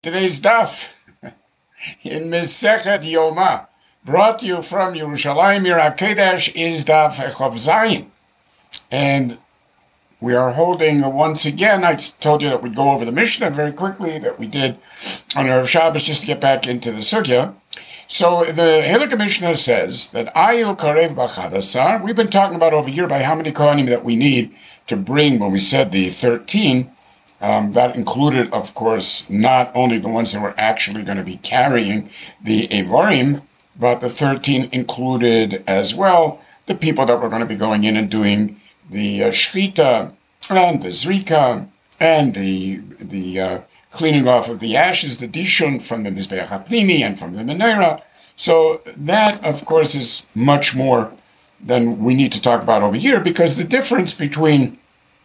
Today's daf in Mesechet Yoma, brought to you from Yerushalayim Yer HaKodesh, is daf Chov Zayin. And we are holding once again, I told you that we'd go over the Mishnah very quickly, that we did on Erev Shabbos, just to get back into the Sugya. So the Hilukah Mishnah says that Ayil Karev B'Chadasar, we've been talking about over here by how many Kohanim that we need to bring when we said the 13. That included, of course, not only the ones that were actually going to be carrying the Evarim, but the 13 included as well the people that were going to be going in and doing the Shchita and the Zrika and the cleaning off of the ashes, the Dishun from the Mizbeach HaPnimi and from the Menorah. So that, of course, is much more than we need to talk about over here, because the difference between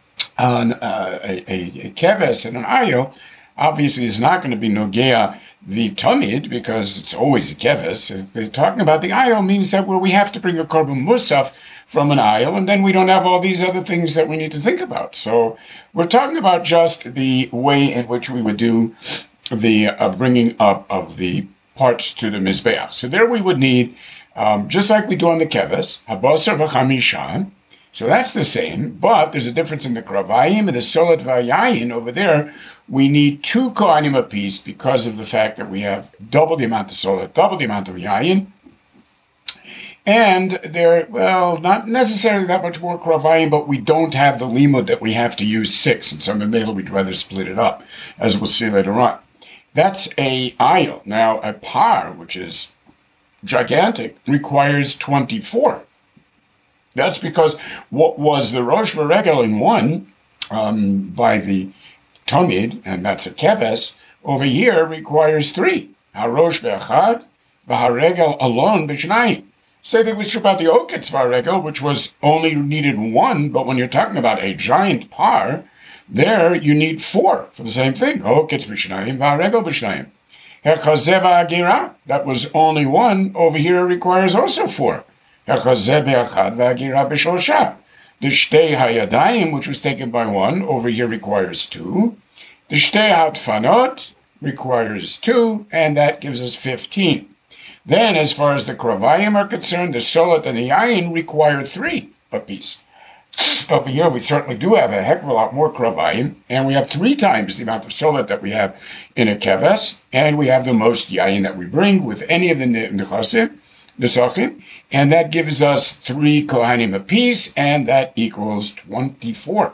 a keves and an ayil obviously is not going to be nogea the tamid, because it's always a keves. If they're talking about the ayil, means that where we have to bring a korban musaf from an ayil, and then we don't have all these other things that we need to think about. So we're talking about just the way in which we would do the bringing up of the parts to the mizbeach. So there we would need, just like we do on the keves, habasar v'chamishan. So that's the same, but there's a difference in the kravayim and the solat v'yayin. Over there, we need 2 kohanim apiece because of the fact that we have double the amount of solat, double the amount of yayin. And there, well, not necessarily that much more kravayim, but we don't have the limud that we have to use 6. And so maybe we'd rather split it up, as we'll see later on. That's a ayil. Now, a par, which is gigantic, requires 24. That's because what was the Rosh V'Regel in one by the Tamid, and that's a keves, over here requires 3. HaRosh V'Echad, V'HaRegel alone b'shnayim. Say that we strip out the Oketz V'Regel, which was only needed 1, but when you're talking about a giant par, there you need 4 for the same thing. Oketz b'shnayim, V'HaRegel b'shnayim. Hechazeh V'Agira, that was only 1, over here requires also 4. The Shtei Hayadayim, which was taken by 1, over here requires 2. The Shtei Hatfanot requires 2, and that gives us 15. Then, as far as the Kravayim are concerned, the Solat and the Yayin require 3 apiece. Over here, we certainly do have a heck of a lot more Kravayim, and we have 3 times the amount of Solat that we have in a Keves, and we have the most Yayin that we bring with any of the Nechasim, Nesachim, and that gives us 3 Kohanim apiece, and that equals 24.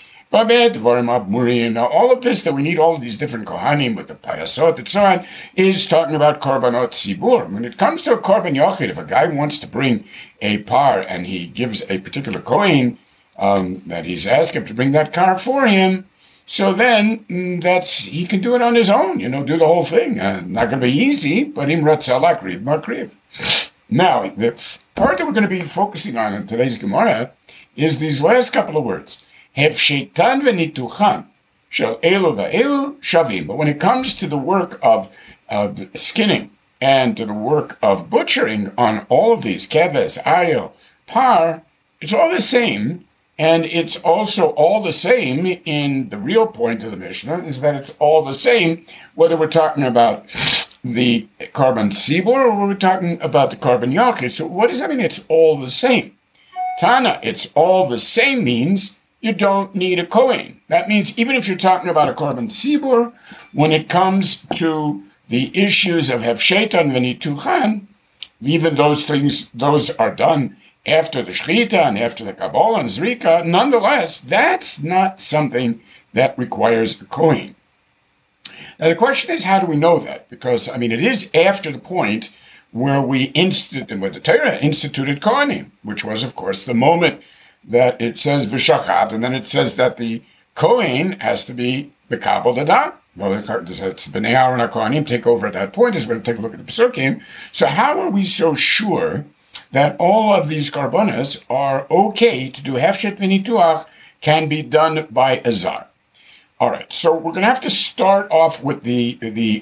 Now, all of this that we need, all of these different Kohanim with the Payasot and so on, is talking about Korbanot Tzibur. When it comes to a Korban Yochid, if a guy wants to bring a par and he gives a particular Kohen that he's asked him to bring that car for him, so then he can do it on his own, do the whole thing. Not going to be easy, but im ratzalak riv makriv. Now, the part that we're going to be focusing on in today's Gemara is these last couple of words. Hefsheitan v'nituchan shel elu v'elu shavim. But when it comes to the work of skinning and to the work of butchering on all of these, keves, ayil, par, it's all the same. And it's also all the same in the real point of the Mishnah, is that it's all the same, whether we're talking about the Korban Tzibur or we're talking about the Korban Yochid. So what does that mean? It's all the same. Tana, it's all the same means you don't need a Kohen. That means even if you're talking about a Korban Tzibur, when it comes to the issues of Hefsheitan v'nituchan, even those things, those are done after the Shechita and after the Kabbalah and Zrika, nonetheless, that's not something that requires a Kohen. Now, the question is, how do we know that? Because, it is after the point where where the Torah instituted Kohanim, which was, of course, the moment that it says V'shachat, and then it says that the Kohen has to be B'kabel Dadah. Well, it's B'nei Aaron HaKohanim take over at that point, as we're going to take a look at the Pesukim. So how are we so sure that all of these karbonas are okay to do hefshet v'nituach, can be done by a zar? All right, so we're going to have to start off with the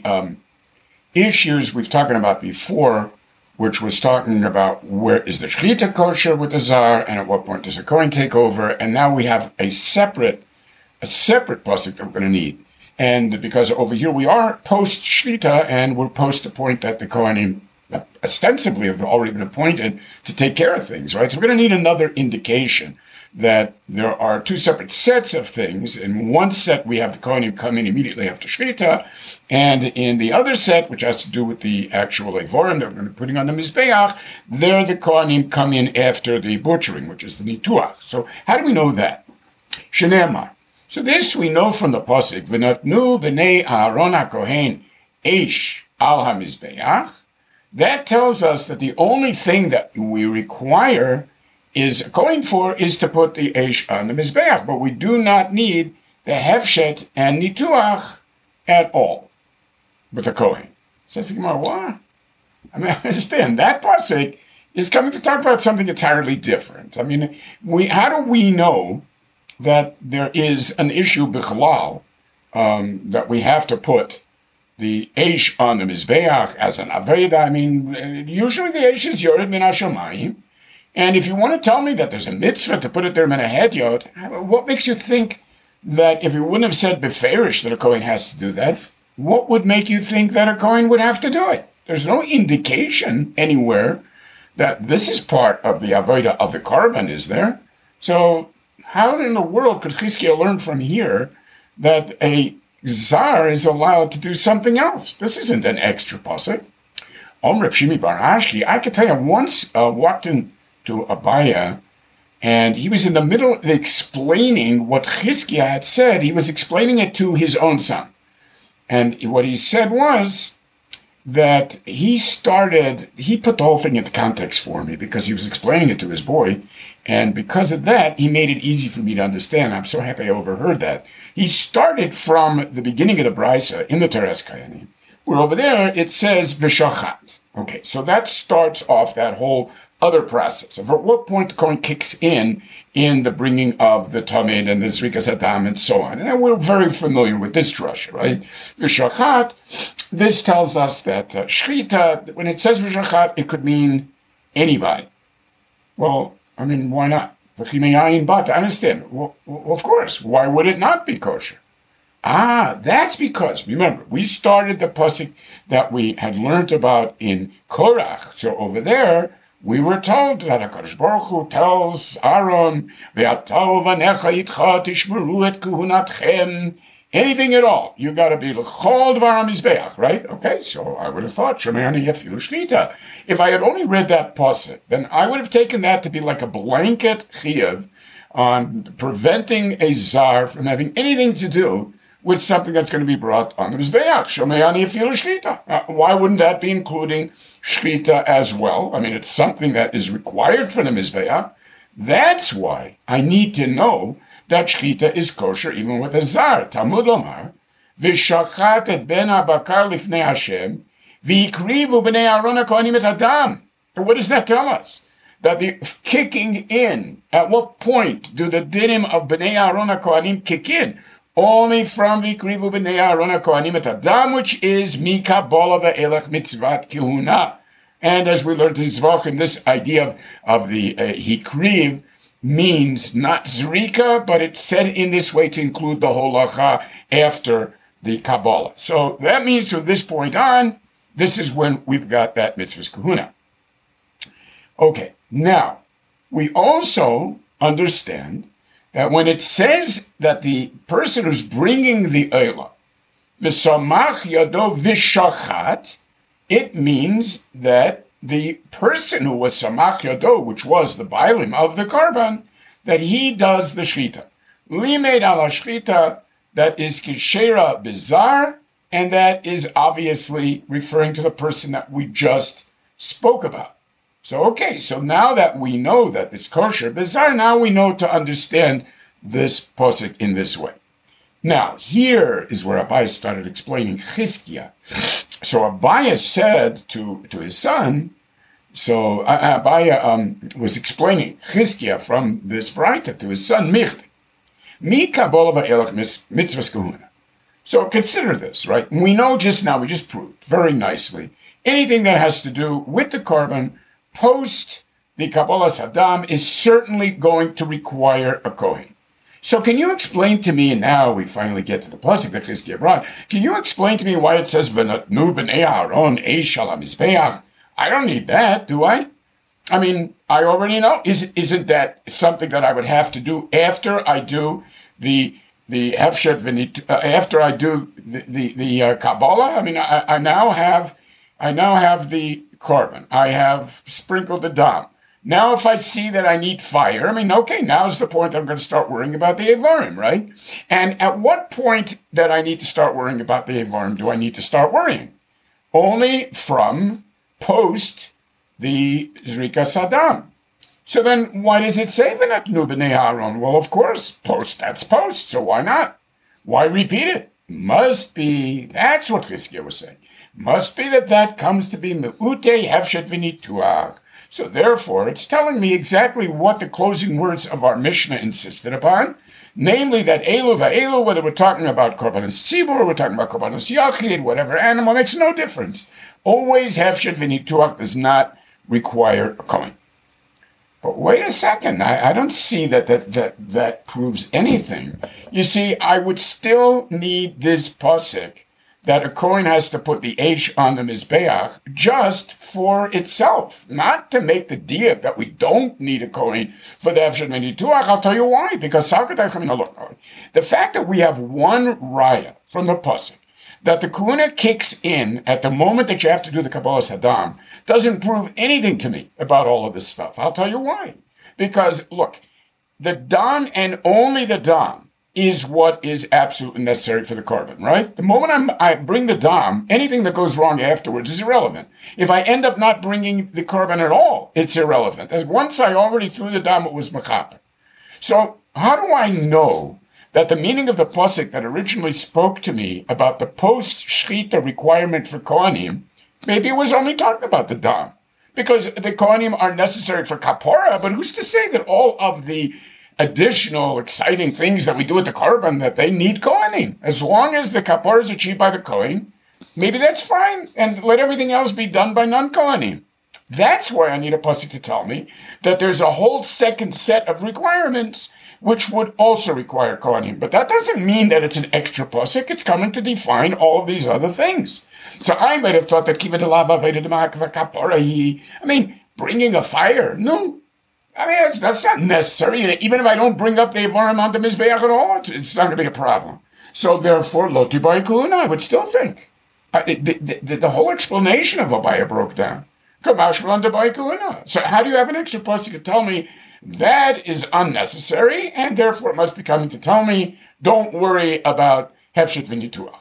issues we've talked about before, which was talking about where is the shechita kosher with the zar, and at what point does the Kohen take over, and now we have a separate pasuk that we're going to need. And because over here we are post Shlita, and we're post the point that the Kohanim ostensibly have already been appointed to take care of things, right? So we're going to need another indication that there are two separate sets of things. In one set, we have the Kohanim come in immediately after Shechita, and in the other set, which has to do with the actual Evorim that we're going to be putting on the Mizbeach, there the Kohanim come in after the butchering, which is the Nituach. So how do we know that? Shenemar. So this we know from the Pasuk, V'natnu b'nei Aaron HaKohen eish al HaMizbeach. That tells us that the only thing that we require is going for is to put the Eish on the Mizbeach, but we do not need the Hefshet and Nituach at all with the Kohen. Says the Gemara, what? I mean, I understand that pasuk is coming to talk about something entirely different. I mean, how do we know that there is an issue bichlal that we have to put the Eish on the Mizbeach as an Aveda? I mean, usually the Eish is Yored min HaShamayim. And if you want to tell me that there's a mitzvah to put it there min HaHedyot, what makes you think that if you wouldn't have said beferish that a Kohen has to do that, what would make you think that a Kohen would have to do it? There's no indication anywhere that this is part of the Avodah of the Korban, is there? So how in the world could Chizkiah learn from here that a Zar is allowed to do something else? This isn't an extra pasuk. Reb Shimi bar Ashki, I could tell you, once walked into Abaya, and he was in the middle of explaining what Chizkiah had said. He was explaining it to his own son. And what he said was that he put the whole thing into context for me because he was explaining it to his boy. And because of that, he made it easy for me to understand. I'm so happy I overheard that. He started from the beginning of the Brisa in the Teres Kayanim, where over there it says V'shachat. Okay, so that starts off that whole other process of at what point the Kohen kicks in the bringing of the Tamid and the Zrikas Hadam and so on. And we're very familiar with this drasha, right? V'shachat, this tells us that Shechita, when it says V'shachat, it could mean anybody. Well, I mean, why not? I understand. Well, of course. Why would it not be kosher? That's because, remember, we started the pasuk that we had learned about in Korach. So over there, we were told that HaKadosh Baruch Hu tells Aaron, Ve'atav vanecha yitcha tishmeru et kuhunatchem, anything at all. You got to be l'chol dvar HaMizbeach, right? Okay, so I would have thought, Shemeani yafilu shchita. If I had only read that pasuk, then I would have taken that to be like a blanket chiyuv on preventing a zar from having anything to do with something that's going to be brought on the Mizbeach. Shemeani yafilu shchita. Why wouldn't that be including Shchita as well? I mean, it's something that is required for the Mizbeach. That's why I need to know that Shchita is kosher even with a zar. Talmud Omar, V'shachat et ben habakar lifnei Hashem, v'yikrivu b'nei Aaron HaKohanim et Adam. And what does that tell us? That the kicking in, at what point do the dinim of b'nei Aaron HaKohanim kick in? Only from V'yikrivu b'nei Aaron HaKohanim et Adam, which is Mikabola ve'elach mitzvat kihuna. And as we learned in Zvachim, this idea of the hikriv means not zrika, but it's said in this way to include the holacha after the Kabbalah. So that means from this point on, this is when we've got that mitzvah's kahuna. Okay, now, we also understand that when it says that the person who's bringing the Eilah, v'samach yado v'shachat, it means that the person who was samach yado, which was the bailim of the Korban, that he does the shchita. Limed ala shchita, that is kishera bizar, and that is obviously referring to the person that we just spoke about. So, okay, so now that we know that it's kosher bizar, now we know to understand this pasuk in this way. Now, here is where Abaye started explaining Chizkiah. So Abaye said to his son, so Abaye was explaining Chizkiah from this Braita to his son Michti. Mi kabbalah va'elach mitzvahs kahuna. So consider this, right? We know just now, we just proved very nicely, anything that has to do with the Korban post the Kabbalas Hadam is certainly going to require a Kohen. So can you explain to me, and now we finally get to the pasuk that Chizkiah brought, can you explain to me, and now we finally get to the pasuk that Chizkiah brought, can you explain to me why it says, V'natnu b'nei Aaron eish al hamizbeach? I don't need that, do I? I mean, I already know. Isn't that something that I would have to do after I do the hefshet after I do the Kabbalah? I mean, I now have the korban. I have sprinkled the dam. Now, if I see that I need fire, I mean, okay, now's the point I'm going to start worrying about the Avarim, right? And at what point that I need to start worrying about the Avarim do I need to start worrying? Only from post the Zrika Saddam. So then why does it say V'natnu b'nei Aaron? Well, of course, post, that's post, so why not? Why repeat it? Must be, that's what Chizkiah was saying. Must be that comes to be Me'ute Hefshet V'nituach. So therefore, it's telling me exactly what the closing words of our Mishnah insisted upon, namely that Elu va'elu, whether we're talking about Korbanos Tzibur, we're talking about Korbanos Yachid, whatever animal, makes no difference. Always Hefshet V'nituach does not require a coin. But wait a second, I don't see that proves anything. You see, I would still need this pasuk that a Kohen has to put the Eish on the Mizbeach just for itself, not to make the diak that we don't need a Kohen for the Hefshet V'nituach. I'll tell you why, because the fact that we have one raya from the pasuk that the Kuna kicks in at the moment that you have to do the Kabbalah Saddam doesn't prove anything to me about all of this stuff. I'll tell you why. Because, look, the Dam and only the Dam is what is absolutely necessary for the korban, right? The moment I bring the Dam, anything that goes wrong afterwards is irrelevant. If I end up not bringing the korban at all, it's irrelevant. As once I already threw the Dam, it was mechaper. So how do I know that the meaning of the pasuk that originally spoke to me about the post-shchita requirement for Kohanim, maybe it was only talking about the dam, because the Kohanim are necessary for kapora, but who's to say that all of the additional exciting things that we do at the korban, that they need Kohanim? As long as the kapora is achieved by the Kohen, maybe that's fine, and let everything else be done by non-Kohanim. That's why I need a pasuk to tell me that there's a whole second set of requirements which would also require Kohanim. But that doesn't mean that it's an extra pasuk. It's coming to define all of these other things. So I might have thought that bringing a fire, no. I mean, that's not necessary. Even if I don't bring up the Avarim on the Mizbeach at all, it's not going to be a problem. So therefore, lo tibai kuna, I would still think. The whole explanation of Abaya broke down. So how do you have an extra pasuk to tell me that is unnecessary, and therefore it must be coming to tell me, don't worry about Hefshet V'nituach.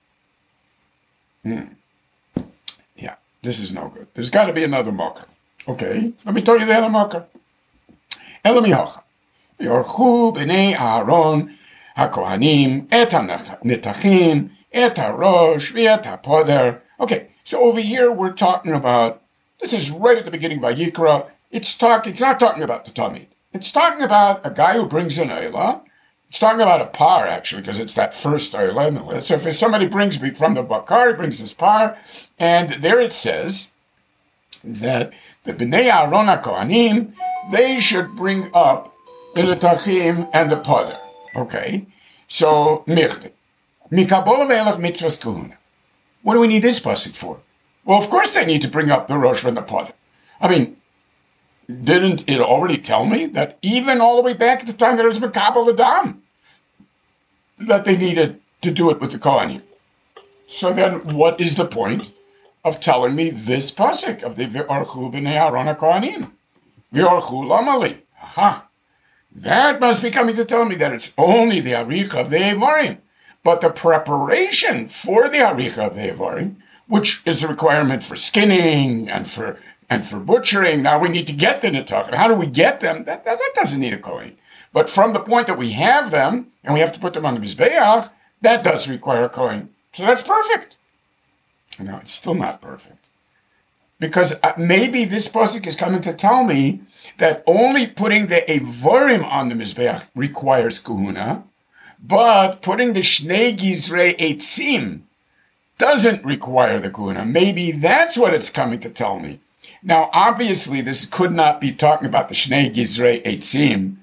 Yeah, this is no good. There's got to be another marker. Okay, let me tell you the other marker. Elami Hocha. Yorchu b'nei Aaron haKohanim et ha-netachim et ha-rosh v'et ha-poder. Okay, so over here we're talking about, this is right at the beginning by Yikra. It's not talking about the Tamid. It's talking about a guy who brings an Eilah. It's talking about a par, actually, because it's that first Eilah in the list. So if somebody brings me from the Bakar, he brings this par, and there it says that the Bnei Aaron HaKohanim, they should bring up the Netachim and the Poder. Okay? So, Mirte. Mikabol ve'elach mitzvahs kahuna. What do we need this pasuk for? Well, of course they need to bring up the Rosh and the Poder. I mean, didn't it already tell me that even all the way back at the time that it was Makabel Adam, that they needed to do it with the Kohanim? So then what is the point of telling me this pasuk of the V'orchu b'nei Aaron HaKohanim? V'orchu lamali. Aha. That must be coming to tell me that it's only the Aricha of the Evarim. But the preparation for the Aricha of the Evarim, which is a requirement for skinning and for butchering, now we need to get the Netachim. How do we get them? That doesn't need a Kohen. But from the point that we have them, and we have to put them on the Mizbeach, that does require a Kohen. So that's perfect. No, it's still not perfect. Because maybe this pasuk is coming to tell me that only putting the Evarim on the Mizbeach requires Kahuna, but putting the Shnei Gizrei Eitzim doesn't require the Kahuna. Maybe that's what it's coming to tell me. Now, obviously, this could not be talking about the Shnei Gizrei Eitzim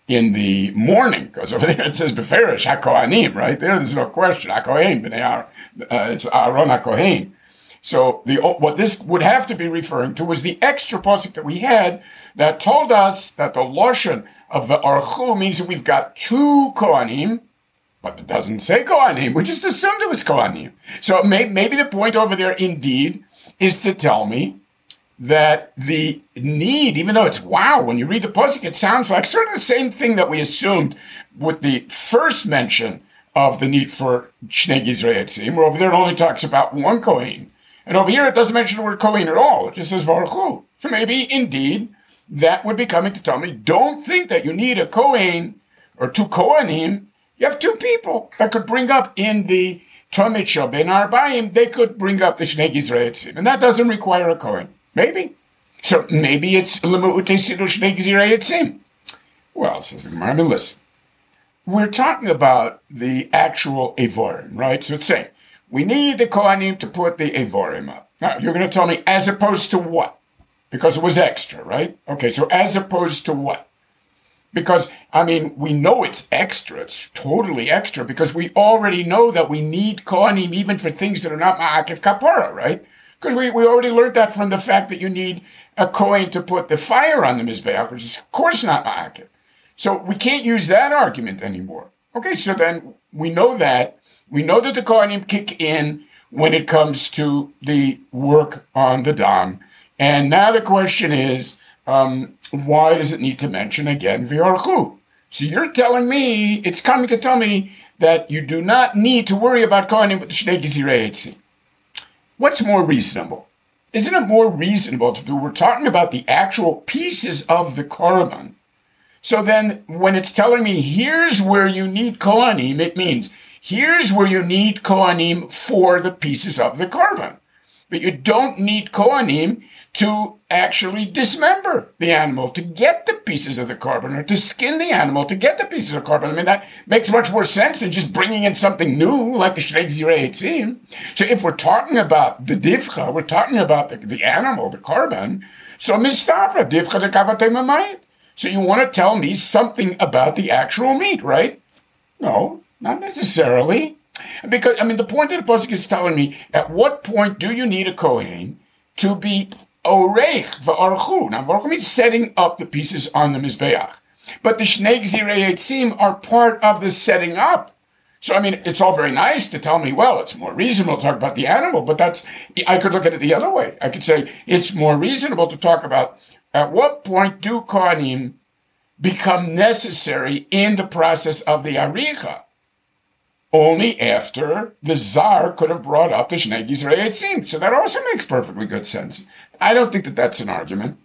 in the morning, because over there it says Beferish HaKohanim, right? There's no question. HaKohen, it's Aaron HaKohen. So what this would have to be referring to was the extra pasuk that we had that told us that the lashon of the Archu means that we've got two Kohanim, but it doesn't say Kohanim. We just assumed it was Kohanim. So maybe the point over there indeed is to tell me that the need, even though it's when you read the pasuk, it sounds like sort of the same thing that we assumed with the first mention of the need for Shnei Gizrei Etzim, where over there it only talks about one Kohen. And over here, it doesn't mention the word Kohen at all. It just says Varuchu. So maybe, indeed, that would be coming to tell me, don't think that you need a Kohen or two Kohanim. You have two people that could bring up in the Tomit Shel Ben Arbaim, they could bring up the Shnei Gizrei Etzim. And that doesn't require a Kohen. Maybe. So maybe it's L'mu'utei Siddur Shnei Gizrei Etzim. Well, says the Gemara, listen. We're talking about the actual Evorim, right? So it's saying, we need the Kohanim to put the Evorim up. Now, you're going to tell me, as opposed to what? Because it was extra, right? Okay, so as opposed to what? Because, we know it's extra. It's totally extra because we already know that we need Kohanim even for things that are not Ma'akev Kapara, right? Because we already learned that from the fact that you need a Kohen to put the fire on the Mizbeach, which is, of course, not Ma'akev. So we can't use that argument anymore. Okay, so then we know that. We know that the Kohanim kick in when it comes to the work on the Dam. And now the question is, why does it need to mention again V'yorchu? So you're telling me, it's coming to tell me that you do not need to worry about Kohanim with the Shnei Gizrei Etzim. What's more reasonable? Isn't it more reasonable if we're talking about the actual pieces of the Korban? So then when it's telling me, here's where you need Kohanim, it means here's where you need Kohanim for the pieces of the Korban. But you don't need Kohanim to actually dismember the animal, to get the pieces of the Korban, or to skin the animal to get the pieces of Korban. That makes much more sense than just bringing in something new, like the Shnei Gizrei Etzim. So if we're talking about the Divcha, we're talking about the animal, the Korban, so Mistafra, Divcha de Kavatei Mamayit. So you want to tell me something about the actual meat, right? No. Not necessarily. Because, the point of the pasuk is telling me, at what point do you need a Kohen to be Oreich v'Archu? Now, V'Archu means setting up the pieces on the Mizbeach. But the Shnei Gizrei Etzim are part of the setting up. So, it's all very nice to tell me, well, it's more reasonable to talk about the animal, but I could look at it the other way. I could say, it's more reasonable to talk about at what point do Kohanim become necessary in the process of the Aricha? Only after the Tsar could have brought up the Shnei Gizrei Etzim. So that also makes perfectly good sense. I don't think that that's an argument.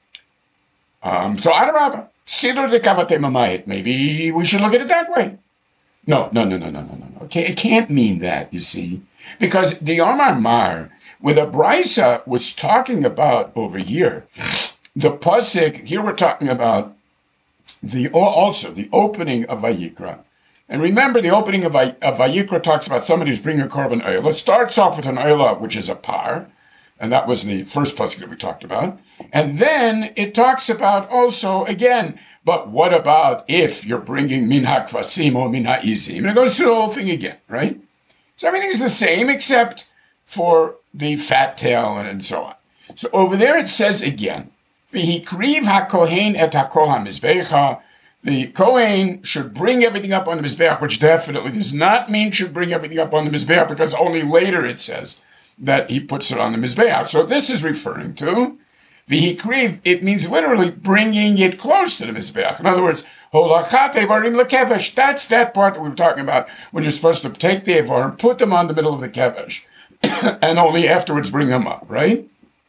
So Adarabba, Siddur de Kavatei Mamayit, maybe we should look at it that way. No. Okay, it can't mean that, you see. Because the Omar Mar, with a Brisa, was talking about over here, the Pasuk, here we're talking about the opening of Vayikra. And remember, the opening of Vayikra talks about somebody who's bringing a korban oila. It starts off with an oila, which is a par, and that was the first pasuk that we talked about. And then it talks about also, again, but what about if you're bringing min hakvasim or min ha'izim? And it goes through the whole thing again, right? So everything is the same except for the fat tail and so on. So over there it says again, v'hikriv hakohen et hakol hamizbecha. The Kohen should bring everything up on the Mizbeach, which definitely does not mean should bring everything up on the Mizbeach, because only later it says that he puts it on the Mizbeach. So this is referring to the Hikriv. It means literally bringing it close to the Mizbeach. In other words, Holachat Evarim lekevesh. That's that part that we were talking about when you're supposed to take the Evarim, put them on the middle of the kevesh, and only afterwards bring them up, right?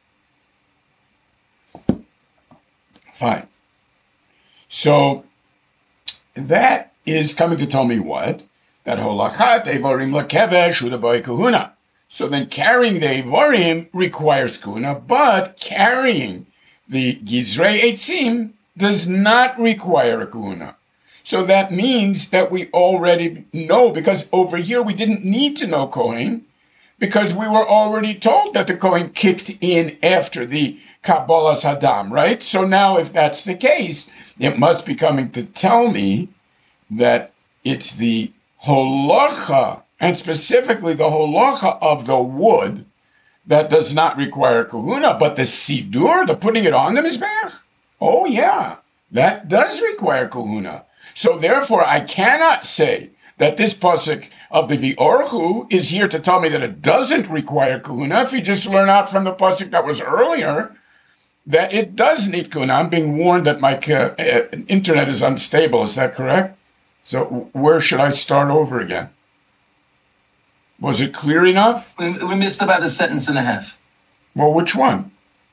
Fine. So that is coming to tell me what? That holachat evarim lakevesh udaboy kahuna. So then carrying the evarim requires kahuna, but carrying the gizrei etzim does not require a kahuna. So that means that we already know, because over here we didn't need to know Kohen, because we were already told that the Kohen kicked in after the Kabbalas Hadam, right? So now if that's the case, it must be coming to tell me that it's the holacha, and specifically the holacha of the wood, that does not require kahuna, but the sidur, the putting it on the mizbeach, oh yeah, that does require kahuna. So therefore, I cannot say that this pasuk of the V'orchu is here to tell me that it doesn't require kahuna. If you just learn out from the pasuk that was earlier, that it does need kahuna. I'm being warned that my internet is unstable. Is that correct? So where should I start over again? Was it clear enough? We missed about a sentence and a half. Well, which one?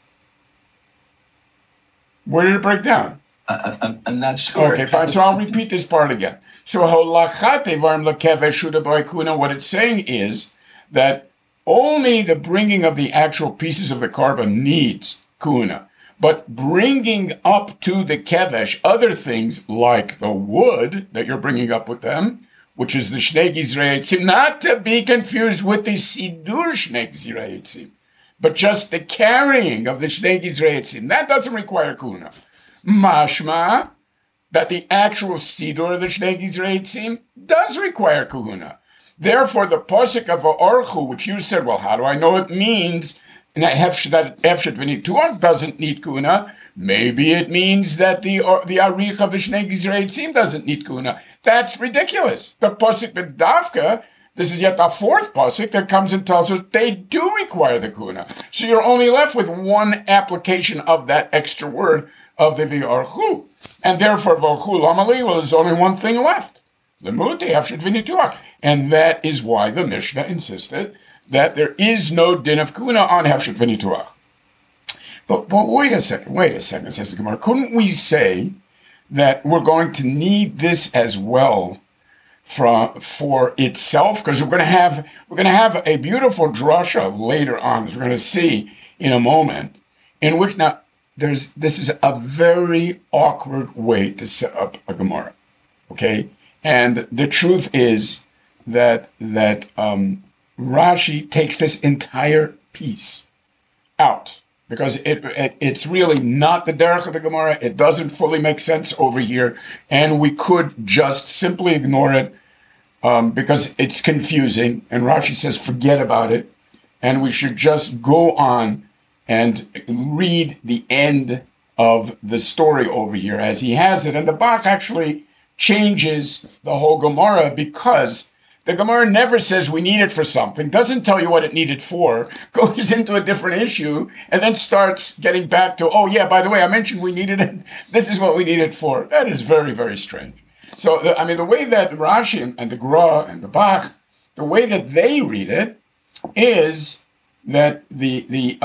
Where did it break down? I'm not sure. Okay, fine. So I'll repeat this part again. So what it's saying is that only the bringing of the actual pieces of the carbon needs kuna. But bringing up to the kevesh other things like the wood that you're bringing up with them, which is the Shnei Gizrei Eitzim, not to be confused with the Sidur Shnei Gizrei Eitzim, but just the carrying of the Shnei Gizrei Eitzim. That doesn't require kuna. Mashma, that the actual Sidur of the Shnei Gizrei Eitzim does require kahuna. Therefore, the pasuk of V'orchu, which you said, well, how do I know it means that Hefshet V'nituach doesn't need kahuna? Maybe it means that the Arich of the Shnei Gizrei Eitzim doesn't need kahuna. That's ridiculous. The pasuk B'davka, this is yet the fourth pasuk that comes and tells us they do require the kahuna. So you're only left with one application of that extra word of the V'orchu. And therefore, V'orchu Lamali, well, there's only one thing left. L'mutei Hefshet V'nituach. And that is why the Mishnah insisted that there is no din of kahuna on Hefshet V'nituach. But wait a second, says the Gemara. Couldn't we say that we're going to need this as well for itself? Because we're going to have a beautiful drasha later on, as we're going to see in a moment, in which now this is a very awkward way to set up a Gemara. Okay? And the truth is that Rashi takes this entire piece out, because it's really not the derech of the Gemara. It doesn't fully make sense over here, and we could just simply ignore it because it's confusing, and Rashi says forget about it, and we should just go on and read the end of the story over here as he has it. And the Bach actually changes the whole Gemara, because the Gemara never says we need it for something, doesn't tell you what it needed for, goes into a different issue, and then starts getting back to, oh yeah, by the way, I mentioned we needed it, this is what we need it for. That is very, very strange. So, the way that Rashi and the Gra and the Bach, the way that they read it is that the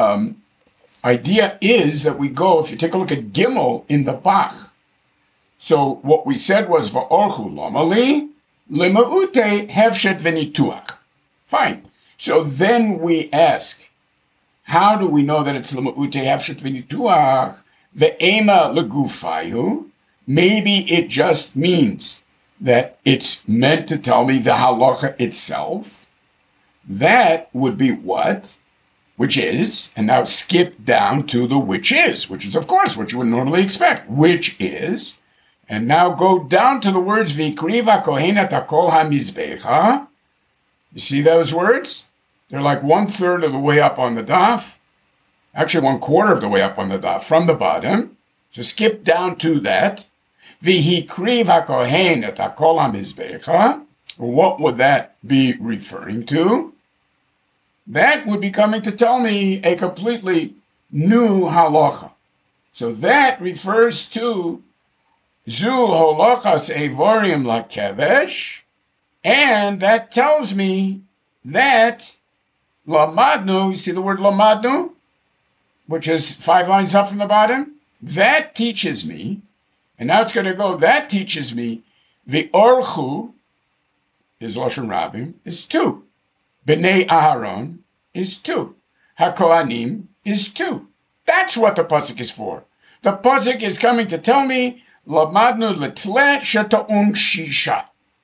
idea is that we go, if you take a look at Gimel in the Bach, so what we said was, V'orchu Lamali, L'ma'ute Hefshet V'nituach. Fine. So then we ask, how do we know that it's L'ma'ute Hefshet V'nituach? Ve'ema L'gufayu. Maybe it just means that it's meant to tell me the halacha itself. That would be what? Which is, and now skip down to the which is of course what you would normally expect. Which is, and now go down to the words V'ikriva kohenet hakol hamizbecha. You see those words? They're like 1/3 of the way up on the daf. Actually 1/4 of the way up on the daf from the bottom. So skip down to that. V'hikriva kohenet hakol hamizbecha. What would that be referring to? That would be coming to tell me a completely new halacha. So that refers to Zu holachas evorim lakevesh, and that tells me that lamadnu, you see the word lamadnu, which is 5 lines up from the bottom? That teaches me, and now it's going to go, that teaches me, the orchu is Lashon Rabim, is 2. B'nei Aharon is 2. HaKohanim is 2. That's what the pasuk is for. The pasuk is coming to tell me Lamadnu letle sheta'un shisha.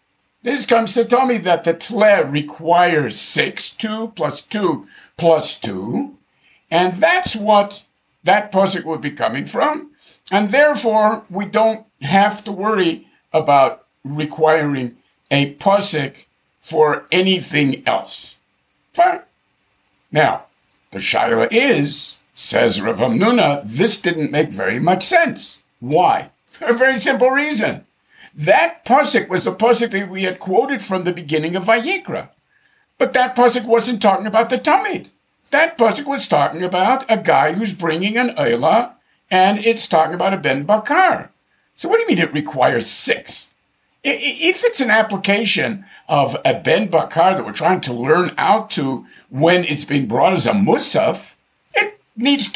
This comes to tell me that the tle requires 6, 2 plus 2 plus 2, and that's what that pasuk would be coming from, and therefore we don't have to worry about requiring a pasuk for anything else. Fine. Now, the shaila is, says Rav Hamnuna, this didn't make very much sense. Why? For a very simple reason. That pasuk was the pasuk that we had quoted from the beginning of Vayikra. But that pasuk wasn't talking about the Tamid. That pasuk was talking about a guy who's bringing an Eilah, and it's talking about a Ben Bakar. So what do you mean it requires 6? If it's an application of a Ben Bakar that we're trying to learn out to when it's being brought as a Musaf, it needs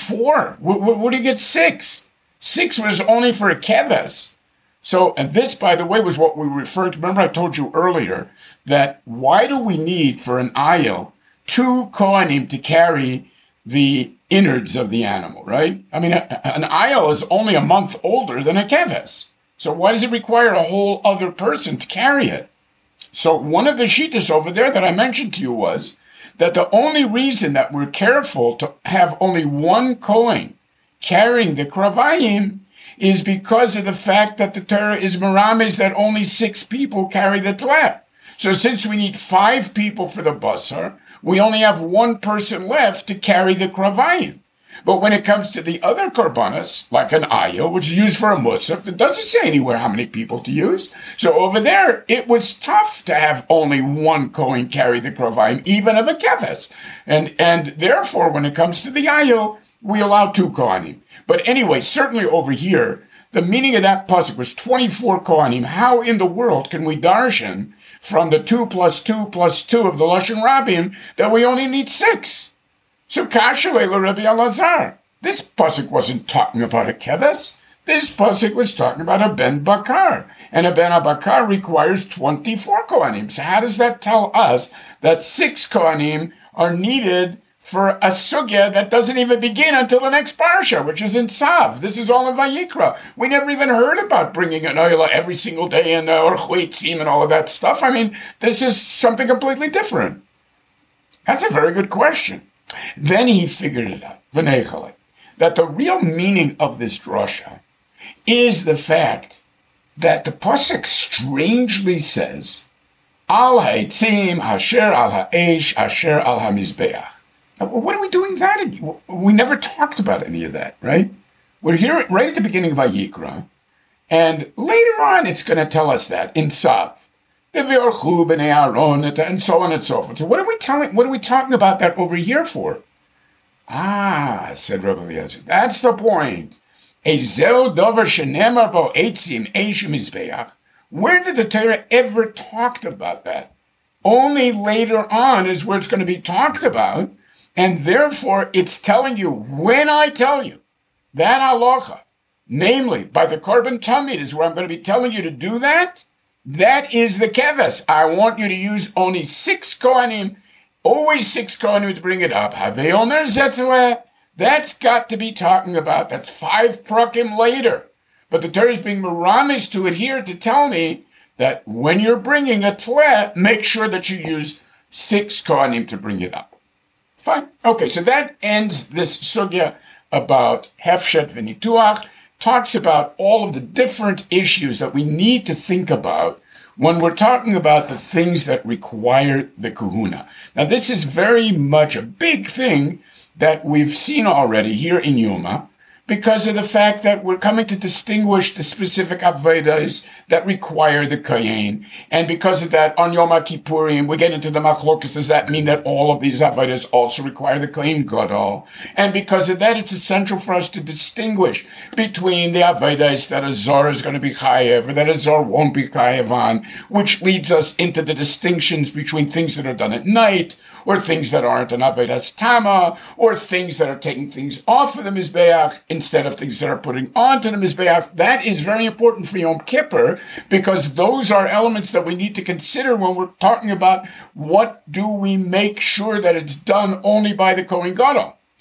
24. Where do you get 6? 6 was only for a Keves. So, and this, by the way, was what we referred to. Remember I told you earlier that why do we need for an ayil 2 Kohanim to carry the innards of the animal, right? I mean, an ayil is only a month older than a keves. So why does it require a whole other person to carry it? So one of the shittas over there that I mentioned to you was that the only reason that we're careful to have only one Kohen carrying the kravayim is because of the fact that the Torah is merames that only 6 people carry the tleh. So since we need 5 people for the basar, we only have 1 person left to carry the kravayim. But when it comes to the other korbanos, like an ayil, which is used for a musaf, it doesn't say anywhere how many people to use. So over there, it was tough to have only 1 kohen carry the kravayim, even of a keves. And therefore, when it comes to the ayil, we allow 2 kohanim. But anyway, certainly over here, the meaning of that pasuk was 24 kohanim. How in the world can we darshan from the 2 plus 2 plus 2 of the Lashon Rabbim that we only need 6? So kasha leila Rabbi Elazar. This pasuk wasn't talking about a keves. This pasuk was talking about a ben bakar. And a ben bakar requires 24 kohanim. So how does that tell us that 6 kohanim are needed for a sugya that doesn't even begin until the next parsha, which is in Tzav? This is all in Vayikra. We never even heard about bringing an oila every single day and or chleitzim and all of that stuff. I mean, this is something completely different. That's a very good question. Then he figured it out, v'neichale, that the real meaning of this drasha is the fact that the pasuk strangely says, al ha'etzim asher al ha'esh asher al ha'mizbeach. What are we doing that again? We never talked about any of that, right? We're here right at the beginning of Vayikra, and later on it's going to tell us that in Tzav, and so on and so forth. So what are we talking about that over here for? Ah, said Rabbi Eliezer, that's the point. Where did the Torah ever talked about that? Only later on is where it's going to be talked about. And therefore, it's telling you, when I tell you that halacha, namely by the korban tamid is where I'm going to be telling you to do that, that is the keves. I want you to use only 6 kohanim, always 6 kohanim to bring it up. Havei omer zeteleh, that's got to be talking about, that's 5 prakim later. But the Torah is being meramis to it here to tell me that when you're bringing a tleh, make sure that you use 6 kohanim to bring it up. Fine. Okay, so that ends this sugya about hefshet v'nituach, talks about all of the different issues that we need to think about when we're talking about the things that require the kahuna. Now, this is very much a big thing that we've seen already here in Yoma, because of the fact that we're coming to distinguish the specific avodas that require the kohen. And because of that, on Yom Kippurim, we get into the machlokas. Does that mean that all of these avodas also require the kohen gadol? And because of that, it's essential for us to distinguish between the avodas that a zor is going to be chayev, or that a zor won't be chayev on, which leads us into the distinctions between things that are done at night, or things that aren't an avodas tama, or things that are taking things off of the mizbeach instead of things that are putting onto the mizbeach. That is very important for Yom Kippur, because those are elements that we need to consider when we're talking about what do we make sure that it's done only by the Kohen Gadol.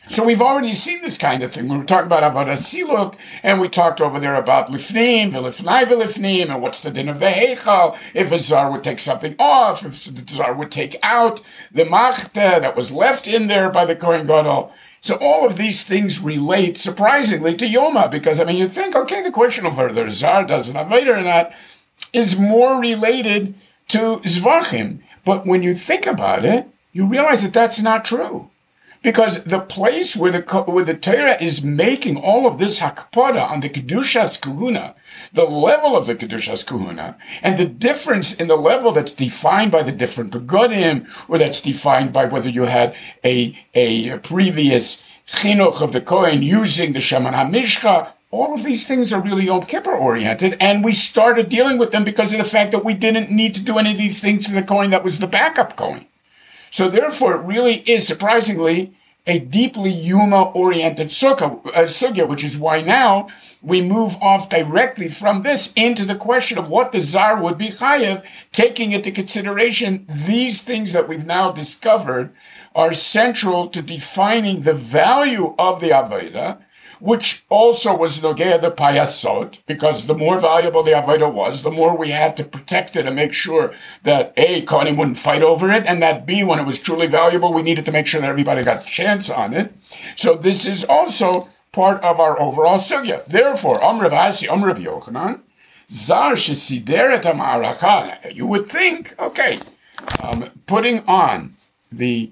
So we've already seen this kind of thing. We were talking about Avodah Siluk, and we talked over there about Lifnim, Vilifnim, and what's the din of the Heichal, if a Zar would take something off, if the Zar would take out the Machte that was left in there by the Kohen Gadol. So all of these things relate, surprisingly, to Yoma, because, I mean, you think, okay, the question of whether Zar does an Aveda or not is more related to Zvachim. But when you think about it, you realize that that's not true. Because the place where the Torah is making all of this hakpada on the Kedushas Kahuna, the level of the Kedushas Kahuna, and the difference in the level that's defined by the different begodim, or that's defined by whether you had a previous chinuch of the Kohen using the Shaman HaMishcha, all of these things are really Yom Kippur oriented, and we started dealing with them because of the fact that we didn't need to do any of these things to the Kohen that was the backup Kohen. So therefore, it really is, surprisingly, a deeply Yuma-oriented sugya, which is why now we move off directly from this into the question of what the Zar would be chayev, taking into consideration these things that we've now discovered are central to defining the value of the Aveda, which also was Nogea the Payasot, because the more valuable the Avodah was, the more we had to protect it and make sure that A, Kohanim wouldn't fight over it, and that B, when it was truly valuable, we needed to make sure that everybody got a chance on it. So this is also part of our overall sugya. Therefore, Rav Asi, Rav Yochanan, Zar shesideret ha'ma'aracha. You would think, okay, putting on the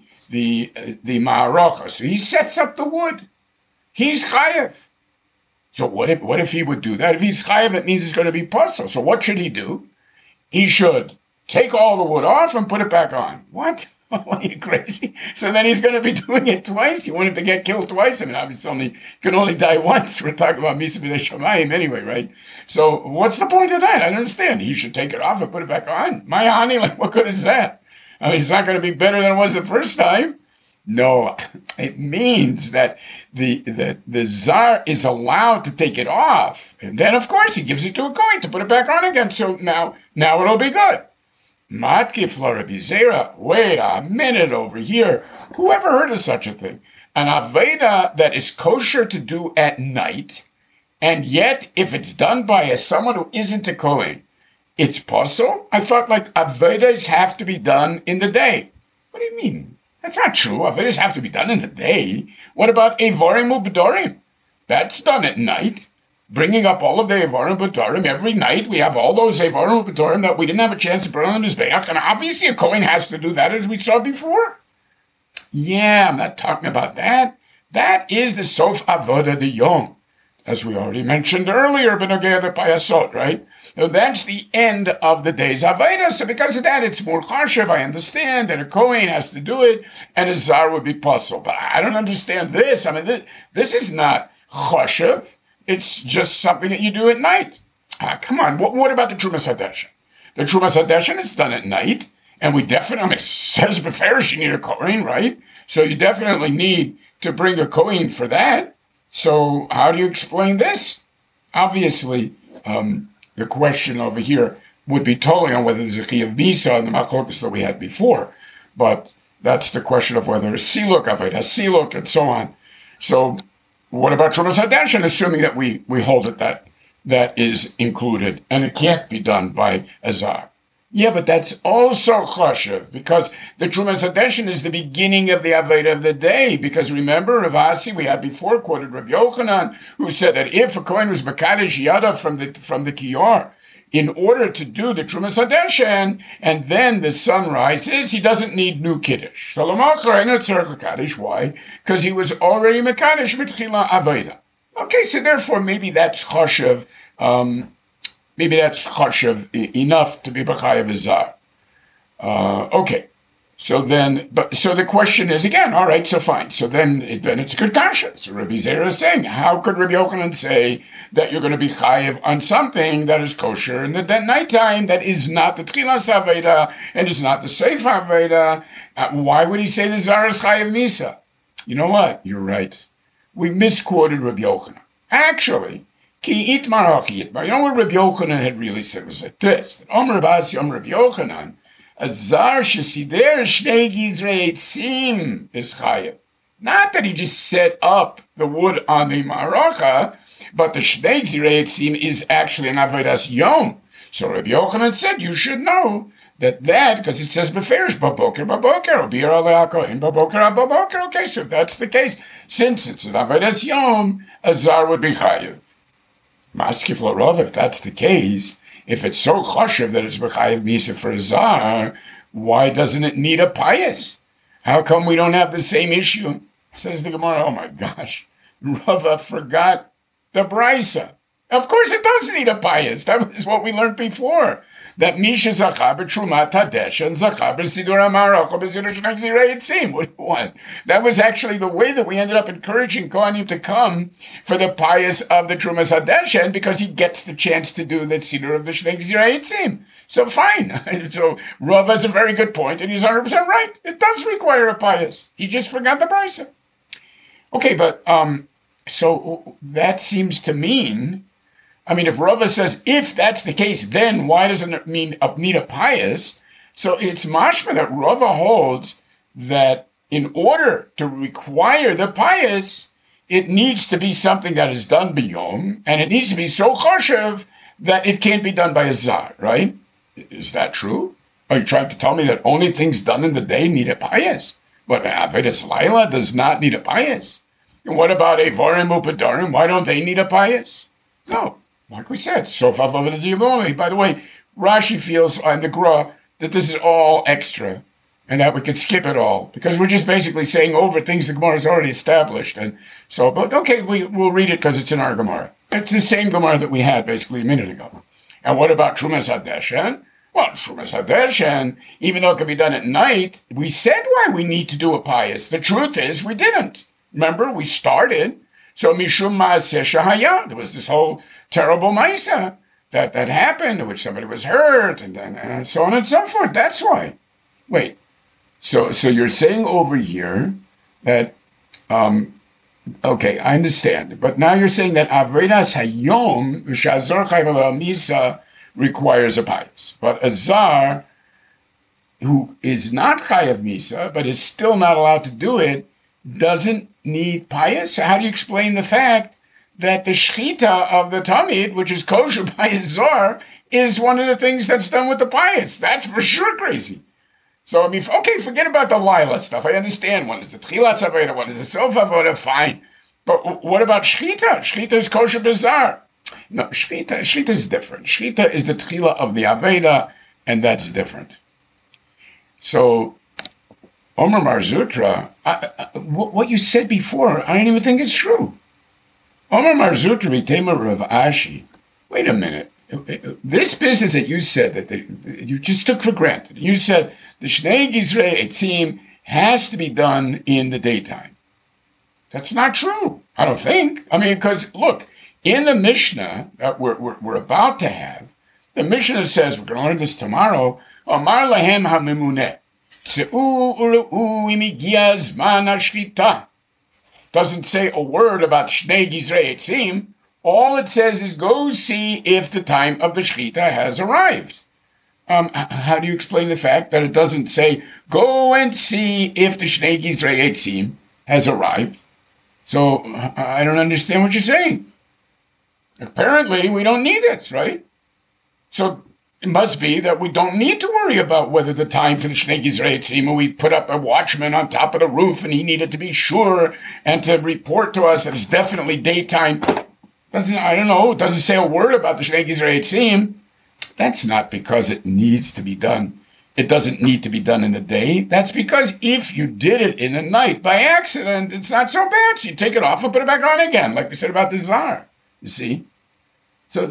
ma'aracha, so he sets up the wood. He's chayev. So what if he would do that? If he's chayev, it means it's going to be puzzle. So what should he do? He should take all the wood off and put it back on. What? Are you crazy? So then he's going to be doing it twice. You want him to get killed twice? I mean, obviously, he can only die once. We're talking about Misa B'nei Shamayim anyway, right? So what's the point of that? I don't understand. He should take it off and put it back on. My honey, like, what good is that? I mean, it's not going to be better than it was the first time. No, it means that the Zar is allowed to take it off. And then, of course, he gives it to a Kohen to put it back on again. So now it'll be good. Matkif Rabbi Zera, wait a minute over here. Who ever heard of such a thing? An Aveda that is kosher to do at night, and yet if it's done by someone who isn't a Kohen, it's possible? I thought like Avedas have to be done in the day. What do you mean? That's not true. Avedas have to be done in the day. What about Evarim U'Bedorim? That's done at night. Bringing up all of the Evarim U'Bedorim every night. We have all those Evarim U'Bedorim that we didn't have a chance to put on the Mizbeach. And obviously a Kohen has to do that, as we saw before. Yeah, I'm not talking about that. That is the Sof Avoda de Yom, as we already mentioned earlier, B'nogea the Payasot, right? So that's the end of the day's Aveda. So because of that, it's more chashav. I understand that a Kohen has to do it, and a Zar would be puzzled. But I don't understand this. I mean, this is not chashav. It's just something that you do at night. Come on. What about the Trumas Hadeshen? The Trumas Hadeshen is done at night, and we definitely, I mean, it says beferish you need a Kohen, right? So you definitely need to bring a Kohen for that. So how do you explain this? Obviously, the question over here would be totally on whether there's a Chi of Misa and the Machlokas that we had before. But that's the question of whether a Siluk, Aved has Siluk, and so on. So what about Trumas Hadeshen, assuming that we hold it that is included, and it can't be done by a Zar? Yeah, but that's also chashav, because the Trumas Hadeshen is the beginning of the Aveda of the day. Because remember, Rav Asi, we had before quoted Rabbi Yochanan, who said that if a Kohen was Makadosh Yada from the Kiyar, in order to do the Trumas Hadeshen, and then the sun rises, he doesn't need new Kiddush. Shalom Kaddish. Why? Because he was already Makadosh Mitchila Aveda. Okay, so therefore maybe that's chashav. Maybe that's chashav enough to be b'chayav Zar. Okay, so the question is again. All right, so fine. So then it's good kasha. So Rabbi Zera is saying, how could Rabbi Yochanan say that you're going to be chayav on something that is kosher and that nighttime that is not the tchilas aveda and is not the seif aveda? Why would he say the Zar is chayav misa? You know what? You're right. We misquoted Rabbi Yochanan. Actually. Ki itmar haki itmar. You know what Rabbi Yochanan had really said was like this: that Omer Basi, Omer Rabbi Yochanan, a Zar shesider shnei gizrei etzim is chayev. Not that he just set up the wood on the maracha, but the Shnei Gzirei Etzim is actually an Avodas Yom. So Rabbi Yochanan said, you should know that, because it says Beferish, Baboker, Baboker, Obir Aleako, in Baboker, Baboker. Okay, so if that's the case, since it's an Avodas Yom, a Zar would be Chayiv. Maskif L'Rov, if that's the case, if it's so chashiv that it's B'chayiv Misa for a Zar, why doesn't it need a pious? How come we don't have the same issue? Says the Gemara, oh my gosh, Rava forgot the Brisa. Of course it does need a pious. That was what we learned before. That Misha Zachar b'Trumat Hadesh and Zachar b'Sidur HaMarach b'Sidur Shnei Gzirei Etzim. What do you want? That was actually the way that we ended up encouraging Kohanim to come for the pious of the Trumas Hadesh, because he gets the chance to do the Sidur of the Shnei Gzirei Etzim. So fine. So Rav has a very good point, and he's 100% right. It does require a pious. He just forgot the Brisa. Okay, but so that seems to mean, if Rava says, if that's the case, then why doesn't it need a pious? So it's mashma that Rava holds that in order to require the pious, it needs to be something that is done biyom, and it needs to be so chashiv that it can't be done by a zar, right? Is that true? Are you trying to tell me that only things done in the day need a pious? But Avodas Laila does not need a pious. And what about Evarim Upedarim? Why don't they need a pious? No. Like we said, Sofa Vavada Diyavoni. By the way, Rashi feels on the Gra that this is all extra and that we could skip it all because we're just basically saying over things the Gemara has already established. And so, but okay, we'll read it because it's in our Gemara. It's the same Gemara that we had basically a minute ago. And what about Trumas Hadeshen? Well, Trumas Hadeshen, even though it can be done at night, we said why we need to do a pious. The truth is we didn't. Remember, we started. So Mishum Ma'aseh Shahaya, there was this whole terrible Maisa that happened, in which somebody was hurt, and so on and so forth. That's why. Wait, so you're saying over here that, okay, I understand, but now you're saying that Avodas Hayom Shazor Chayv Misa requires a pious, but a Zar who is not Chayav Misa, but is still not allowed to do it, doesn't need pious? So how do you explain the fact that the shechita of the tamid, which is kosher by a zar, is one of the things that's done with the pious? That's for sure crazy. So, okay, forget about the Lila stuff. I understand one is the tchilas avoda, one is the sof avoda, fine. But what about shechita? Shechita is kosher bizarre. No, shechita is different. Shechita is the tchila of the avoda, and that's different. So, Omer Mar Zutra, what you said before, I don't even think it's true. Omer Mar Zutra B'Tema Rav Ashi. Wait a minute. This business that you said that you just took for granted. You said the Shnei Gzirei Etzim has to be done in the daytime. That's not true. I don't think. Because look, in the Mishnah that we're about to have, the Mishnah says we're going to learn this tomorrow. Amar lahem hamimuneh. Doesn't say a word about Shnei Gzirei Etzim. All it says is go see if the time of the Shechita has arrived. How do you explain the fact that it doesn't say go and see if the Shnei Gzirei Etzim has arrived? So I don't understand what you're saying. Apparently we don't need it, right? So it must be that we don't need to worry about whether the time for the Shnei Gzirei Etzim, we put up a watchman on top of the roof and he needed to be sure and to report to us that it's definitely daytime. It doesn't say a word about the Shnei Gzirei Etzim. That's not because it needs to be done. It doesn't need to be done in the day. That's because if you did it in the night by accident, it's not so bad. So you take it off and put it back on again, like we said about the Zar. You see? So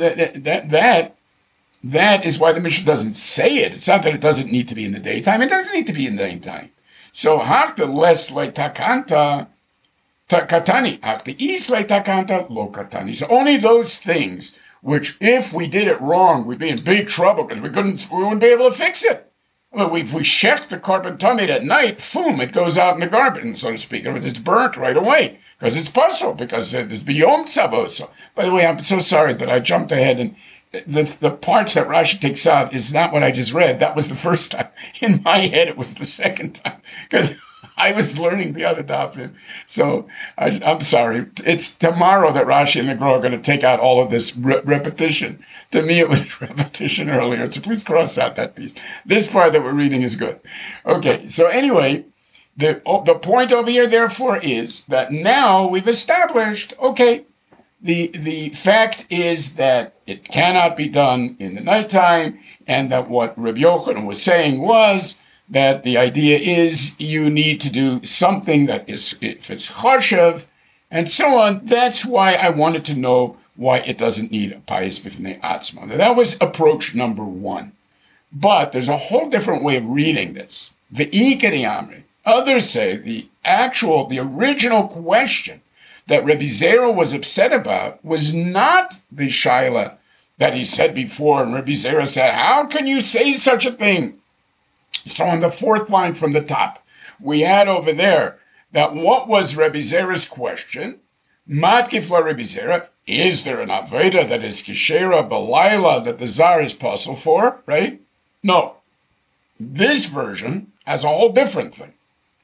that is why the Mishnah doesn't say it. It's not that it doesn't need to be in the daytime. It doesn't need to be in the daytime. So, hakta les le takanta katani. Hakta is le takanta lo katani. So only those things which, if we did it wrong, we'd be in big trouble because we wouldn't be able to fix it. If we check the carbon tummy at night, boom, it goes out in the garbage, so to speak. In other words, it's burnt right away because it's puzzle, because it's beyond tzavos. By the way, I'm so sorry, but I jumped ahead and the parts that Rashi takes out is not what I just read. That was the first time. In my head, it was the second time. Because I was learning the other dafim, so I'm sorry. It's tomorrow that Rashi and the Gra are going to take out all of this repetition. To me, it was repetition earlier, so please cross out that piece. This part that we're reading is good. Okay, so anyway, the point over here, therefore, is that now we've established, okay, the fact is that it cannot be done in the nighttime, and that what Rabbi Yochanan was saying was that the idea is you need to do something that is, if it's chashav, and so on. That's why I wanted to know why it doesn't need a payis b'fnei atzma. Now, that was approach number one. But there's a whole different way of reading this. V'ikari amri. Others say the original question that Rabbi Zera was upset about was not the shaila that he said before. And Rabbi Zera said, how can you say such a thing? So on the fourth line from the top, we had over there that what was Rabbi Zera's question? Matkifla Rabbi Zera, is there an Aveda that is Kishera Balayla that the Zar is puzzled for, right? No. This version has a whole different thing.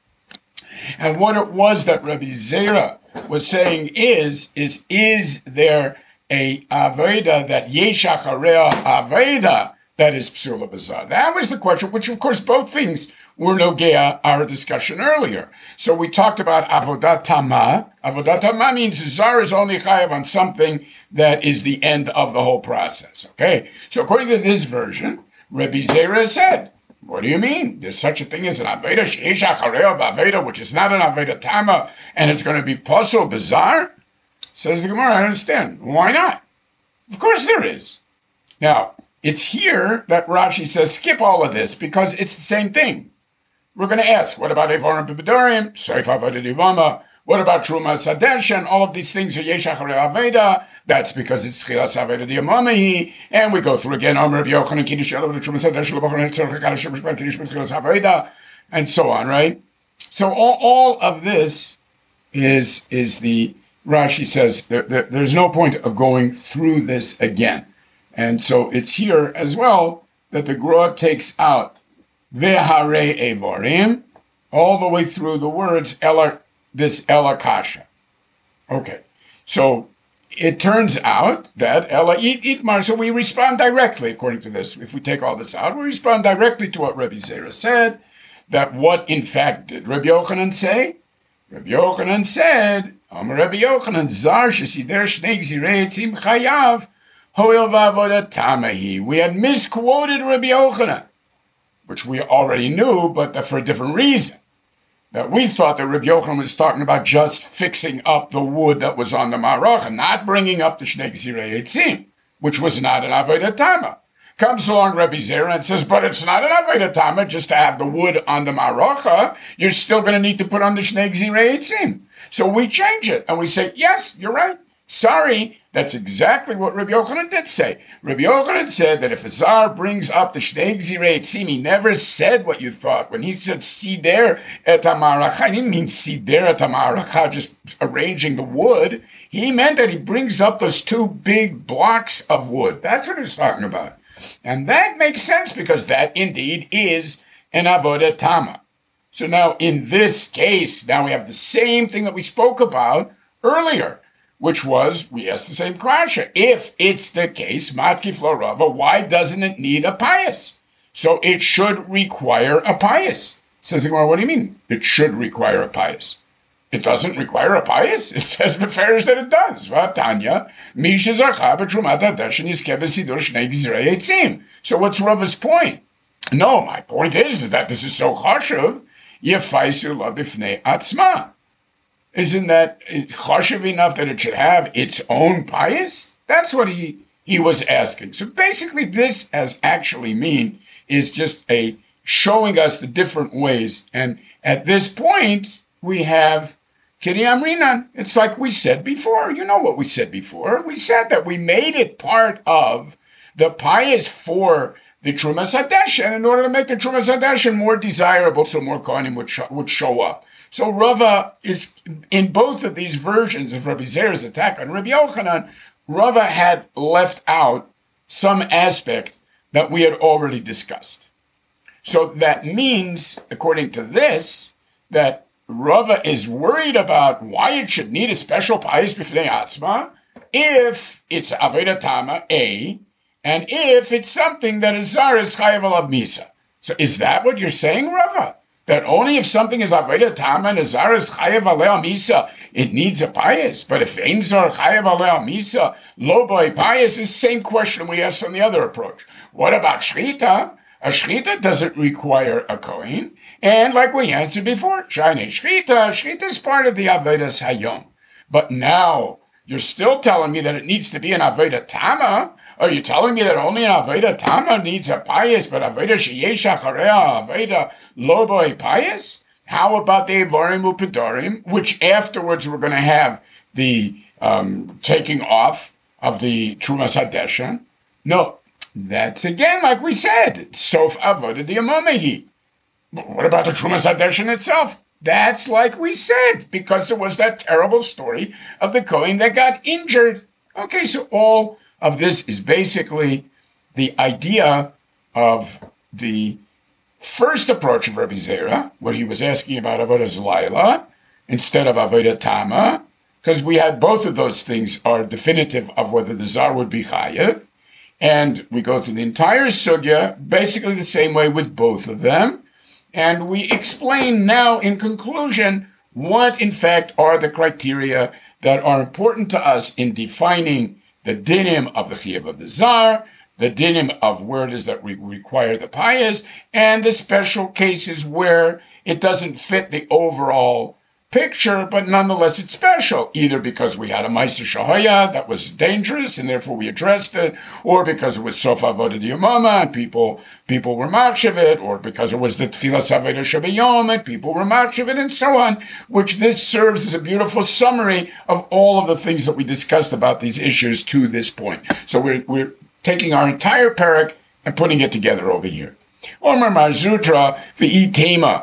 And what it was that Rabbi Zera was saying is there a Aveda that Yeshacharea Aveda that is Psula Bazar? That was the question, which of course both things were nogea our discussion earlier. So we talked about Avodat Tama. Avodat Tama means Zar is only chayav on something that is the end of the whole process. Okay? So according to this version, Rabbi Zera said, what do you mean? There's such a thing as an Aveda, Sheish Achareo Aveda, which is not an Aveda Tama, and it's going to be Puzzle Bizarre? Says the Gemara, I understand. Why not? Of course there is. Now, it's here that Rashi says, skip all of this, because it's the same thing. We're going to ask, what about Evorim Bibidorim, Seif Aveda Divama? What about Truma Sadesh? And all of these things are Yesh Achareo Aveda. That's because it's Chilas Aveda Diamamahi, and we go through again Amr Rabbi Yochanan Kiddush Yalav Truma Sadesh Lebachon Tzorcha Kadash Shemishpat Kiddush Chilas Aveda, and so on, right? So all of this is the Rashi says there's no point of going through this again, and so it's here as well that the Gra takes out Vehare Evorim all the way through the words this Ela Kasha. Okay, so it turns out that Ela Itmar, so we respond directly, according to this. If we take all this out, we respond directly to what Rabbi Zera said, that what in fact did Rabbi Yochanan say? Rabbi Yochanan said, Rabbi Yochanan, Zar Shesider Shnei Gzirei Etzim Chayav, Hoil Vavoda Tamahi. We had misquoted Rabbi Yochanan, which we already knew, but for a different reason. That we thought that Rabbi Yochanan was talking about just fixing up the wood that was on the Marach and not bringing up the Shnei Gzirei Etzim, which was not an Avodah Tama. Comes along Rabbi Zera and says, but it's not an Avodah Tama just to have the wood on the Maracha. You're still going to need to put on the Shnei Gzirei Etzim. So we change it and we say, yes, you're right. Sorry, that's exactly what Rabbi Yochanan did say. Rabbi Yochanan said that if a Zar brings up the Shnei Gzirei Etzim, he never said what you thought. When he said Sider et HaMaracha, he didn't mean Sider et HaMaracha, just arranging the wood. He meant that he brings up those two big blocks of wood. That's what he's talking about. And that makes sense because that indeed is an Avodah Tama. So now in this case, now we have the same thing that we spoke about earlier, which was, we asked the same question. If it's the case, Matkif Lo Rava, why doesn't it need a payas? So it should require a payas. Says the Gemara, what do you mean? It should require a payas. It doesn't require a payas. It says beferish that it does. Vatanya, Misha Zarcha b'Trumat Hadash Yizkeh b'Sidur Shnei Gzirei Etzim. So what's Rava's point? No, my point is that this is so chashuv, Yefaisu La B'fnei Atzma. Isn't that chashuv enough that it should have its own payas? That's what he was asking. So basically this as actually mean is just a showing us the different ways. And at this point, we have Kiryam Rinan. It's like we said before. You know what we said before. We said that we made it part of the payas for the Trumas Hadeshen in order to make the Trumas Hadeshen more desirable so more Kohanim would show up. So Rava is, in both of these versions of Rabbi Zera's attack on Rabbi Yochanan, Rava had left out some aspect that we had already discussed. So that means, according to this, that Rava is worried about why it should need a special payas b'fnei atzma if it's Avodah Tama, A, and if it's something that is Zar is Chayav alav Misa. So is that what you're saying, Rava? That only if something is Avodah Tama and a Zar is Chayav alav Misa, it needs a payas. But if Ein Zar Chayav alav Misa, lo boy payas, is the same question we asked on the other approach. What about Shchita? A Shchita doesn't require a Kohen. And like we answered before, Shine Shchita is part of the Avodas Hayom. But now, you're still telling me that it needs to be an Avodah Tama? Are you telling me that only an Avodah Tama needs a payas, but Avodah Sheyesh Achareha, Avodah Lo Boi payas? How about the Evarim Upedorim, which afterwards we're going to have the taking off of the Trumas Hadesha? No, that's again, like we said, Sof Avodah Diamomehi. What about the Trumas Hadesha itself? That's like we said, because there was that terrible story of the Kohen that got injured. Okay, so all of this is basically the idea of the first approach of Rabbi Zera, where he was asking about Avodah Laila instead of Avodah Tama, because we had both of those things are definitive of whether the Zar would be Chayev, and we go through the entire sugya basically the same way with both of them. And we explain now in conclusion what in fact are the criteria that are important to us in defining the dinim of the Chiyuv of the Zar, the dinim of where it is that we require the payas, and the special cases where it doesn't fit the overall picture, but nonetheless it's special, either because we had a Ma'aser Shahaya that was dangerous and therefore we addressed it, or because it was Sof Avodah Yomama and people were machshav it, or because it was the Tchilas Avodah Shabbayom and people were machshav it, and so on, which this serves as a beautiful summary of all of the things that we discussed about these issues to this point. So we're taking our entire parak and putting it together over here. Omer Marzutra v'i Tema.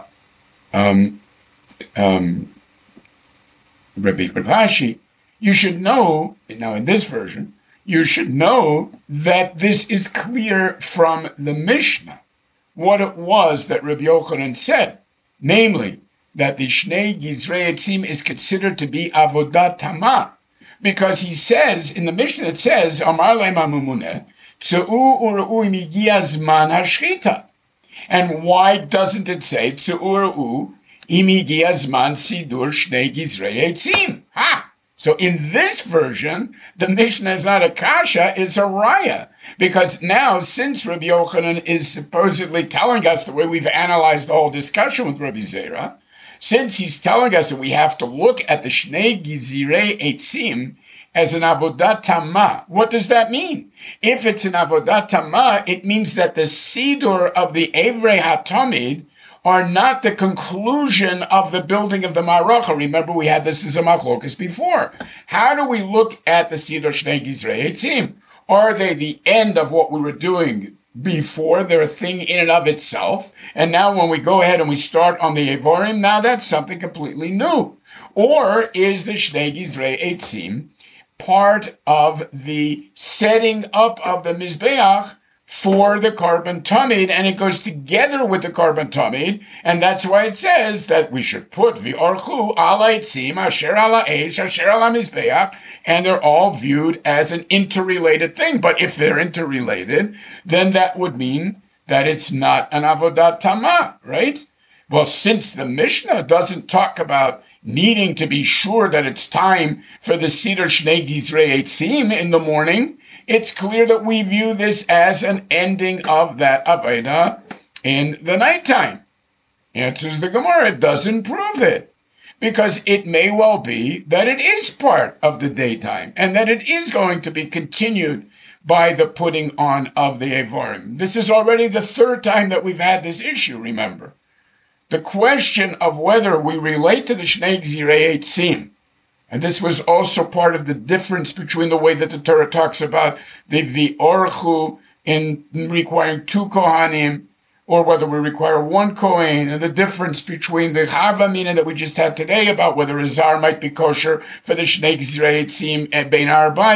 Rabbi Rashi, you should know, now in this version, you should know that this is clear from the Mishnah, what it was that Rabbi Yochanan said, namely, that the Shnei Gizrei Etzim is considered to be Avodat Tama, because he says, in the Mishnah it says, Amar le'em ha'mumuneh, Tzu'u u'ra'u im higia zman hashchita. And why doesn't it say, Tzu'u u'ra'u im higia zman sidur shnei gizrei etzim? Ha! So in this version, the Mishnah is not a kasha, it's a raya. Because now, since Rabbi Yochanan is supposedly telling us the way we've analyzed the whole discussion with Rabbi Zera, since he's telling us that we have to look at the Shnei Gizirei Etzim as an Avodat Tama, what does that mean? If it's an Avodat Tama, it means that the Sidur of the Evrei HaTamid are not the conclusion of the building of the Maracha. Remember, we had this as a machlokas before. How do we look at the Sidur Shnei Gizrei Etzim? Are they the end of what we were doing before? They're a thing in and of itself. And now when we go ahead and we start on the Evorim, now that's something completely new. Or is the Shnei Gizrei Etzim part of the setting up of the Mizbeach for the Korban Tamid, and it goes together with the Korban Tamid, and that's why it says that we should put V'orchu ala etzim asher ala eish asher ala Mizbeach, and they're all viewed as an interrelated thing. But if they're interrelated, then that would mean that it's not an Avodat Tama, right? Well, since the Mishnah doesn't talk about needing to be sure that it's time for the Sidur Shnei Gizrei Etzim in the morning, it's clear that we view this as an ending of that Avodah in the nighttime. Answers the Gemara, it doesn't prove it. Because it may well be that it is part of the daytime and that it is going to be continued by the putting on of the Evorim. This is already the third time that we've had this issue, remember. The question of whether we relate to the Shnei Gzirei Etzim, and this was also part of the difference between the way that the Torah talks about the V'orchu in requiring two Kohanim, or whether we require one Kohen, and the difference between the Havamina that we just had today about whether a Zar might be kosher for the Shnei Gzirei Etzim and Bein Arbaim,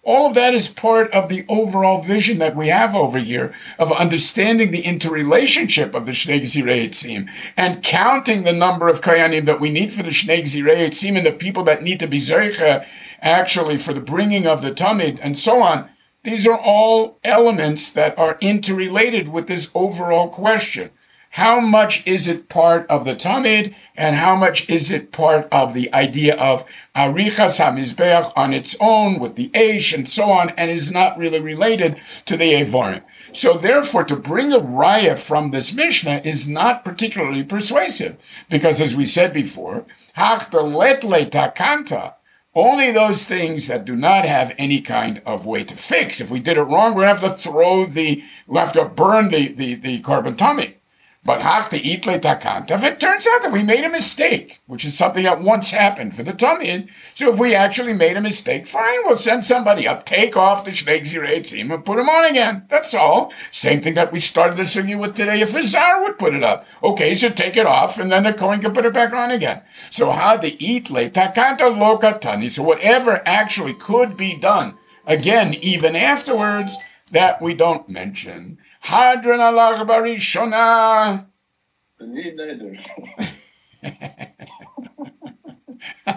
All of that is part of the overall vision that we have over here of understanding the interrelationship of the Shnei Gzirei Etzim and counting the number of Kayanim that we need for the Shnei Gzirei Etzim and the people that need to be Zeicha actually for the bringing of the Tamid and so on. These are all elements that are interrelated with this overall question. How much is it part of the Tamid, and how much is it part of the idea of Arichas HaMizbeach on its own with the Eish and so on, and is not really related to the Evarim. So therefore, to bring a raya from this Mishnah is not particularly persuasive, because as we said before, Hachta letle takanta, only those things that do not have any kind of way to fix. If we did it wrong, we have to burn the carbon tummy. But hakta itle takanta, if it turns out that we made a mistake, which is something that once happened for the Tamid, so if we actually made a mistake, fine, we'll send somebody up, take off the Shnei Gzirei Etzim and put them on again. That's all. Same thing that we started the sugya with today, if a Zar would put it up. Okay, so take it off, and then the Kohen can put it back on again. So how the itle takanta lo katani, so whatever actually could be done, again, even afterwards, that we don't mention. Hadran alach barishona.